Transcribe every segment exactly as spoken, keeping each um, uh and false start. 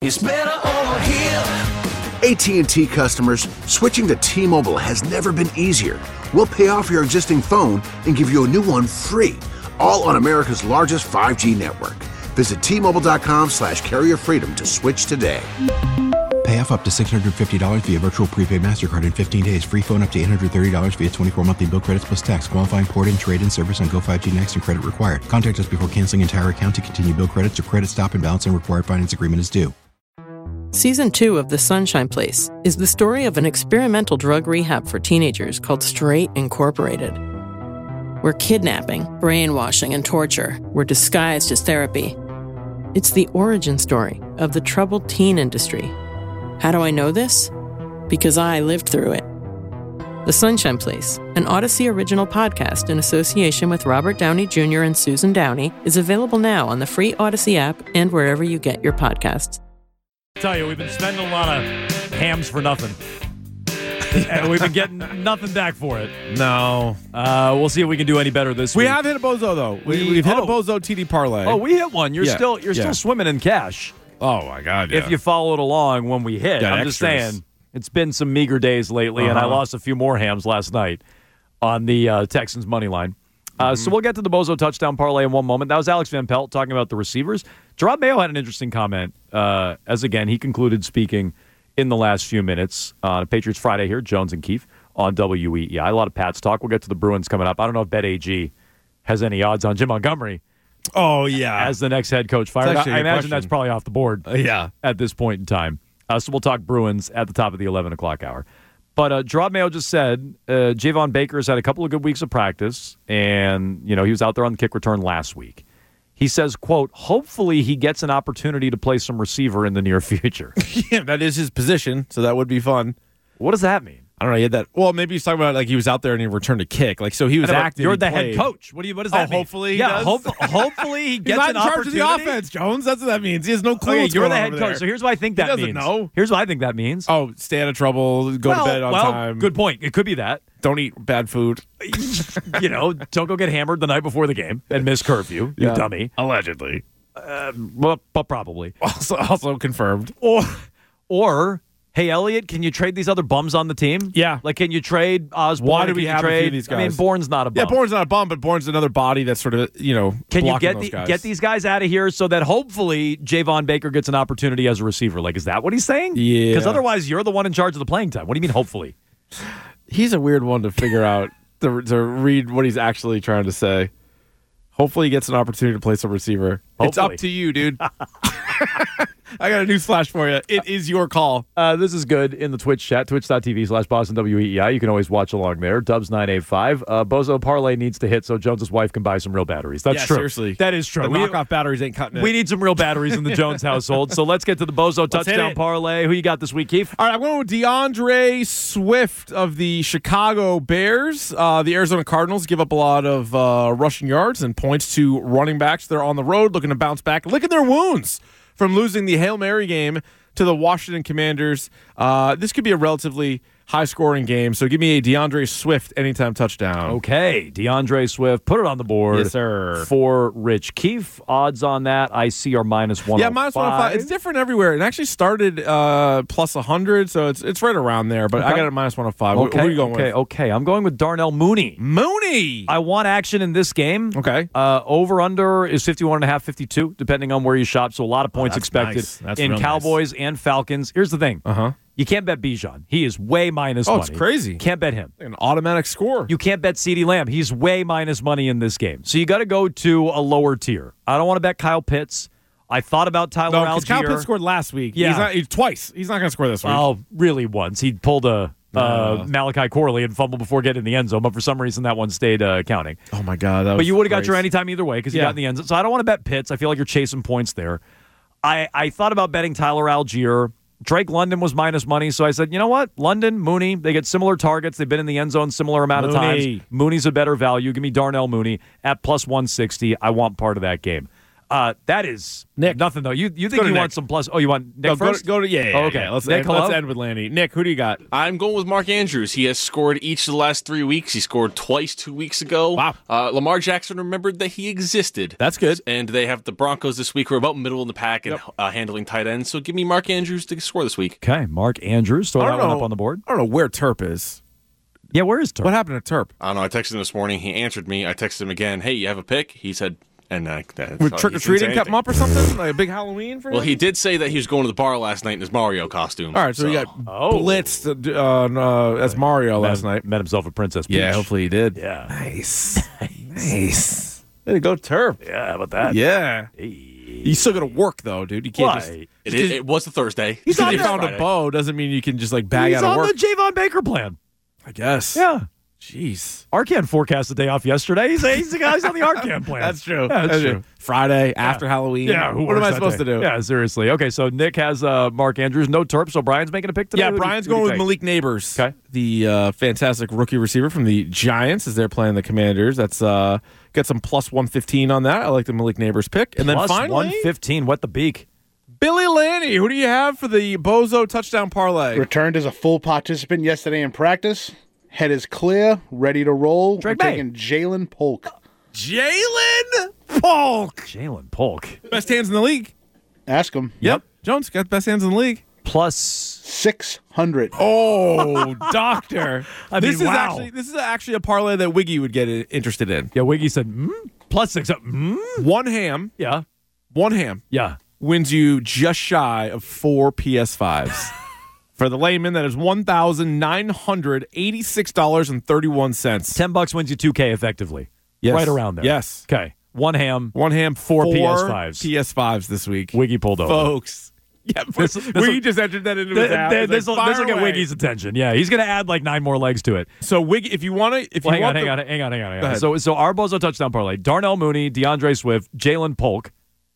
It's better over here. A T and T customers, switching to T-Mobile has never been easier. We'll pay off your existing phone and give you a new one free, all on America's largest five G network. Visit T-Mobile.com slash carrier freedom to switch today. Pay off up to six hundred fifty dollars via virtual prepaid MasterCard in fifteen days. Free phone up to eight hundred thirty dollars via twenty-four monthly bill credits plus tax. Qualifying port and trade-in service on Go five G Next and credit required. Contact us before canceling entire account to continue bill credits or credit stop and balance and required finance agreement is due. Season two of The Sunshine Place is the story of an experimental drug rehab for teenagers called Straight Incorporated, where kidnapping, brainwashing, and torture were disguised as therapy. It's the origin story of the troubled teen industry. How do I know this? Because I lived through it. The Sunshine Place, an Odyssey original podcast in association with Robert Downey Junior and Susan Downey, is available now on the free Odyssey app and wherever you get your podcasts. I tell you, we've been spending a lot of hams for nothing. And we've been getting nothing back for it. No. Uh, we'll see if we can do any better this we week. We have hit a bozo, though. We, We- we've hit oh. a bozo T D parlay. Oh, we hit one. You're Yeah, still you're yeah. still swimming in cash. Oh, my God, yeah. If you followed along when we hit. Got I'm just extras. saying, it's been some meager days lately, and I Uh-huh. lost a few more hams last night on the uh, Texans money line. Uh, Mm-hmm. So we'll get to the Bozo touchdown parlay in one moment. That was Alex Van Pelt talking about the receivers. Gerard Mayo had an interesting comment, uh, as again, he concluded speaking in the last few minutes on Patriots Friday here, Jones and Keefe on W E E I. A lot of Pats talk. We'll get to the Bruins coming up. I don't know if BetAG has any odds on Jim Montgomery Oh, yeah. as the next head coach fired. actually I, a I good imagine question. that's probably off the board Uh, yeah. at this point in time. Uh, so we'll talk Bruins at the top of the eleven o'clock hour. But uh, Gerard Mayo just said uh, Javon Baker's had a couple of good weeks of practice, and you know he was out there on the kick return last week. He says, quote, hopefully he gets an opportunity to play some receiver in the near future. Yeah, that is his position, so that would be fun. What does that mean? I don't know. He had that. Well, maybe he's talking about like he was out there and he returned a kick. Like so, he was I know, but active. You're he the played. head coach. What do you? What does Oh, that mean? hopefully he yeah. does? Hope, hopefully he He's gets not an in charge of the opportunity. offense, Jones. That's what that means. He has no clue. Okay, what's you're going the on head over coach. there. So here's what I think He that doesn't means. know. Here's what I think that means. Oh, stay out of trouble. Go well, to bed on well, time. Good point. It could be that. Don't eat bad food. You know, don't go get hammered the night before the game and miss curfew. You Yeah. dummy. Allegedly. Well, but probably. Also, also confirmed. Or, or, hey, Elliot, can you trade these other bums on the team? Yeah. Like, can you trade Osborne? Why do Can we you have a few trade, of these I mean, guys? Bourne's not a bum. Yeah, Bourne's not a bum, but Bourne's another body that's sort of, you know, Can you blocking get those the, guys. get these guys out of here so that hopefully Javon Baker gets an opportunity as a receiver? Like, is that what he's saying? Yeah. Because otherwise, you're the one in charge of the playing time. What do you mean, hopefully? He's a weird one to figure out, to, to read what he's actually trying to say. Hopefully he gets an opportunity to play some receiver. It's Hopefully. up to you, dude. I got a news flash for you. It is your call. Uh, this is good in the Twitch chat, twitch.tv slash Boston W E E I. You can always watch along there. Dubs nine eight five. Uh, Bozo Parlay needs to hit so Jones's wife can buy some real batteries. That's Yeah, true. seriously. That is true. The We- knockoff batteries ain't cutting it. We need some real batteries in the Jones household. So let's get to the Bozo hit touchdown it. parlay. Who you got this week, Keith? All right, I'm going with DeAndre Swift of the Chicago Bears. Uh, the Arizona Cardinals give up a lot of uh, rushing yards and points to running backs. They're on the road looking to bounce back. Look at their wounds from losing the Hail Mary game to the Washington Commanders. Uh, this could be a relatively high-scoring game, so give me a DeAndre Swift anytime touchdown. Okay, DeAndre Swift, put it on the board. Yes, sir. For Rich Keefe. Odds on that, I see are minus one. Yeah, minus one oh five. It's different everywhere. It actually started uh, plus one hundred, so it's it's right around there, but I Okay. got it minus one oh five. What, Okay, what are you going okay, with? okay. I'm going with Darnell Mooney. Mooney! I want action in this game. Okay. Uh, over under is fifty-one and a half, fifty-two, depending on where you shop. So a lot of points that's expected nice. That's in real Cowboys and Falcons. Here's the thing. Uh-huh. You can't bet Bijan. He is way minus Oh, money. it's crazy. Can't bet him. An automatic score. You can't bet CeeDee Lamb. He's way minus money in this game. So you got to go to a lower tier. I don't want to bet Kyle Pitts. I thought about Tyler No, Algier. because Kyle Pitts scored last week. Yeah. He's not, he's twice. He's not going to score this week. Oh, really once. He pulled a uh, No. Malachi Corley and fumbled before getting in the end zone, but for some reason that one stayed uh, counting. Oh, my God. That But was you would have got gross. your anytime either way because he Yeah. got in the end zone. So I don't want to bet Pitts. I feel like you're chasing points there. I, I thought about betting Tyler Algier. Drake London was minus money, so I said, you know what? London, Mooney, they get similar targets. They've been in the end zone similar amount of Mooney. times. Mooney's a better value. Give me Darnell Mooney at plus one sixty. I want part of that game. Uh, that is Nick. nothing though. You you Go think to you Nick. want some plus? Oh, you want Nick No, go, first? to, go to yeah. yeah, Oh, okay. yeah. Let's, Nick, end, hello? let's end with Lanny. Nick, who do you got? I'm going with Mark Andrews. He has scored each of the last three weeks. He scored twice two weeks ago. Wow. Uh, Lamar Jackson remembered that he existed. That's good. And they have the Broncos this week, who are about middle in the pack and uh, handling tight ends. So give me Mark Andrews to score this week. Okay, Mark Andrews. Throw I that don't one know. up on the board. I don't know where Terp is. Yeah, where is Turk? What happened to Terp? I don't know. I texted him this morning. He answered me. I texted him again. Hey, you have a pick? He said, and uh, that's With all- trick he or didn't say treating kept him anything. up or something? Like a big Halloween for him? Well, he did say that he was going to the bar last night in his Mario costume. All right, so, he got Oh. blitzed uh, uh, as Mario last met, night. met himself a Princess Peach. Yeah, hopefully he did. Yeah. Nice. nice. Way to go, Terp. Yeah, how about that? Yeah. You still got to work, though, dude. You can't Why? just. It, it, it was a Thursday. He's on you the- found a Friday. bow doesn't mean you can just like bag He's out of on work. the Javon Baker plan. I guess. Yeah. Jeez. Arcan forecast the day off yesterday. He's, he's the guy's on the Arcan plan. That's true. Yeah, that's true. Friday after Halloween. Yeah, who what am works I that supposed day? to do? Yeah, seriously. Okay, so Nick has uh, Mark Andrews, no Terp, so Brian's making a pick today. Yeah, Who do you- Brian's who do you going with take? Malik Neighbors, Okay. the uh, fantastic rookie receiver from the Giants as they're playing the Commanders. That's uh, get some plus one fifteen on that. I like the Malik Neighbors pick. And then Plus finally, one fifteen. What the beak? Billy Lanny. Who do you have for the Bozo touchdown parlay? Returned as a full participant yesterday in practice. Head is clear, ready to roll. Drake We're May. taking Jalen Polk. Jalen Polk. Jalen Polk. Best hands in the league. Ask him. Yep. Jones got best hands in the league. Plus. six hundred. Oh, doctor. I this mean, is wow. actually this is actually a parlay that Wiggy would get i- interested in. Yeah, Wiggy said, mm? Plus six. uh, Mm? One ham, Yeah. one ham Yeah. wins you just shy of four P S fives. For the layman, that is one thousand nine hundred eighty-six dollars and thirty-one cents. ten bucks wins you two K effectively. Yes. Right around there. Yes. Okay. One ham. One ham, four, Four P S fives. P S fives this week. Wiggy pulled over. Folks. Yeah, This- this, this'll- Wiggy just entered that into his app. It's This will like, fire get away. Wiggy's attention. Yeah, he's going to add like nine more legs to it. So, Wiggy, if you want to, if Well, you hang on, want hang the- on, hang on, hang on, hang Go on. ahead. So, so our Bozo touchdown parlay: Darnell Mooney, DeAndre Swift, Jalen Polk,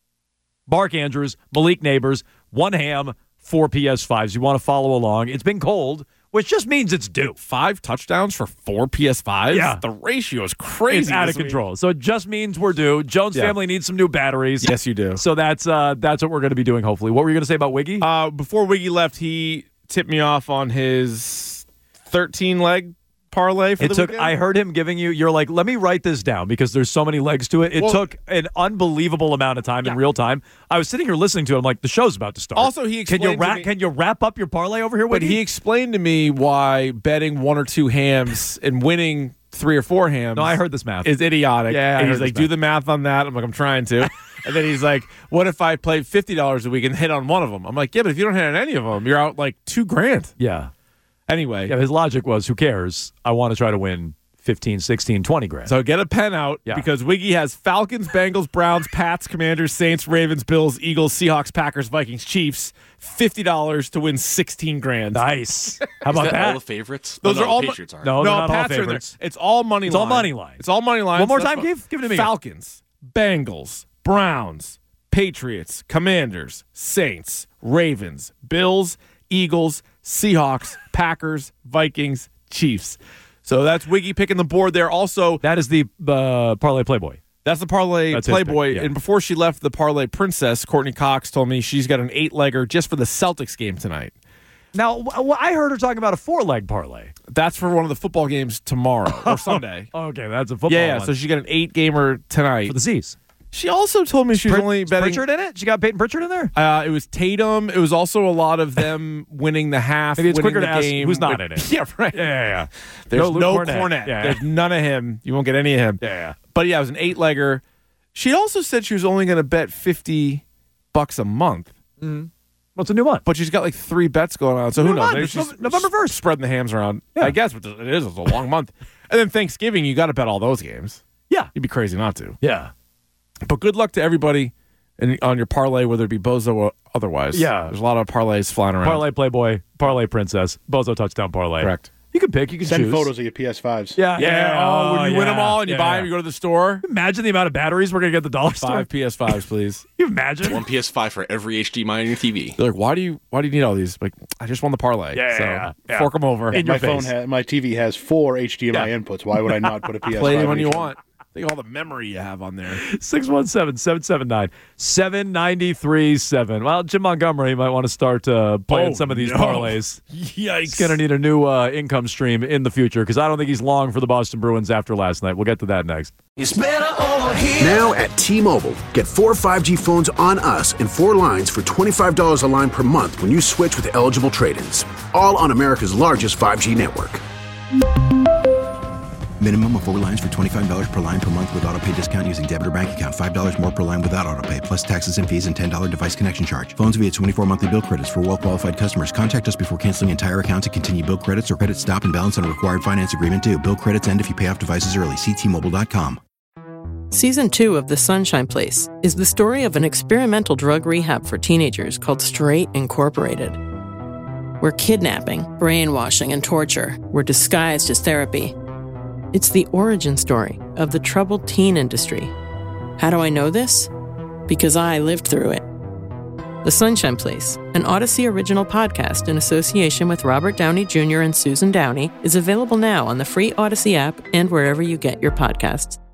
Mark Andrews, Malik Neighbors, one ham, four P S fives. You want to follow along? It's been cold, which just means it's due. five touchdowns for four P S fives? Yeah. The ratio is crazy. It's out this of week. control. So it just means we're due. Jones Yeah. family needs some new batteries. Yes, you do. So that's uh, that's what we're going to be doing. Hopefully, what were you going to say about Wiggy? Uh, before Wiggy left, he tipped me off on his thirteen leg parlay for It the took. weekend. I heard him giving you. You're like, let me write this down because there's so many legs to it. It Well- took an unbelievable amount of time in real time. I was sitting here listening to it. I'm like, the show's about to start. Also, he can you explained to wrap? me- Can you wrap up your parlay over here, But Wiggy? he explained to me why betting one or two hams and winning three or four hams. No, I heard this math. Is idiotic. Yeah, I and heard he's this like, do math. the math on that. I'm like, I'm trying to. And then he's like, what if I play fifty dollars a week and hit on one of them? I'm like, yeah, but if you don't hit on any of them, you're out like two grand. yeah. Anyway, Yeah. His logic was, who cares? I want to try to win fifteen, sixteen, twenty grand. so get a pen out Yeah. because Wiggy has Falcons, Bengals, Browns, Pats, Commanders, Saints, Ravens, Bills, Eagles, Seahawks, Packers, Vikings, Chiefs. fifty dollars to win sixteen grand. nice. How about Is that, that? all the favorites? Those Oh, no, are all the mo- Patriots are. No, they're no, not all Pats are in there. favorites. It's all money It's line. all money line. It's all money line. One more So that's time, fine. Keith? Give it to me again. Falcons, Bengals, Browns, Patriots, Commanders, Saints, Ravens, Bills, Eagles, Seahawks, Packers, Vikings, Chiefs. So that's Wiggy picking the board there. Also, That is the uh, parlay Playboy. that's the parlay That's his Playboy. pick, yeah. And before she left, the parlay princess, Courtney Cox, told me she's got an eight legger just for the Celtics game tonight. Now, w- w- I heard her talking about a four leg parlay. That's for one of the football games tomorrow or Sunday. Okay, that's a football. Yeah, yeah. one. So she got an eight gamer tonight. for the Z's. She also told me she was Prit- only is betting. Pritchard in it? She got Peyton Pritchard in there? Uh, it was Tatum. It was also a lot of them winning the half. Maybe it's winning quicker the to ask game. who's not with- in it. Yeah, right. Yeah, yeah, yeah. There's Luke no Cornett. Cornette. Yeah. There's none of him. You won't get any of him. Yeah, yeah. But yeah, it was an eight legger. She also said she was only going to bet fifty bucks a month, What's a new one? but she's got like three bets going on. So who New knows? month. Maybe It's she's Nov- November first. spreading the hams around. Yeah. I guess, but it is. It's a long month. And then Thanksgiving, you got to bet all those games. Yeah. You'd be crazy not to. Yeah. But good luck to everybody in, on your parlay, whether it be Bozo or otherwise. Yeah. There's a lot of parlays flying around. Parlay Playboy, Parlay Princess, Bozo touchdown parlay. Correct. You can pick. You can Send choose. photos of your P S fives. Yeah. Yeah. Oh, when you win yeah. them all and you Yeah, buy yeah. them, you go to the store. Imagine the amount of batteries we're gonna get at the dollar store. Five P S fives, please. Can you imagine? One P S five for every H D M I on your T V. They're like, why do you why do you need all these? Like, I just won the parlay. Yeah, so yeah, yeah. fork them over. In your My phone face. has my T V has four H D M I Yeah. inputs. Why would I not put a P S five? Play in when each you one? want. Think of all the memory you have on there. six one seven, seven seven nine, seven nine three seven. Well, Jim Montgomery might want to start uh, playing Oh, some of these no. parlays. Yikes. He's going to need a new uh, income stream in the future because I don't think he's long for the Boston Bruins after last night. We'll get to that next. It's better over here. Now at T-Mobile, get four five G phones on us and four lines for twenty-five dollars a line per month when you switch with eligible trade-ins. All on America's largest five G network. Minimum of four lines for twenty-five dollars per line per month with auto pay discount using debit or bank account. five dollars more per line without auto pay, plus taxes and fees and ten dollars device connection charge. Phones via twenty-four monthly bill credits for well-qualified customers. Contact us before canceling entire account to continue bill credits or credit stop and balance on a required finance agreement due. Bill credits end if you pay off devices early. See T Mobile dot com. Season two of The Sunshine Place is the story of an experimental drug rehab for teenagers called Straight Incorporated, where kidnapping, brainwashing, and torture were disguised as therapy. It's the origin story of the troubled teen industry. How do I know this? Because I lived through it. The Sunshine Place, an Odyssey original podcast in association with Robert Downey Junior and Susan Downey, is available now on the free Odyssey app and wherever you get your podcasts.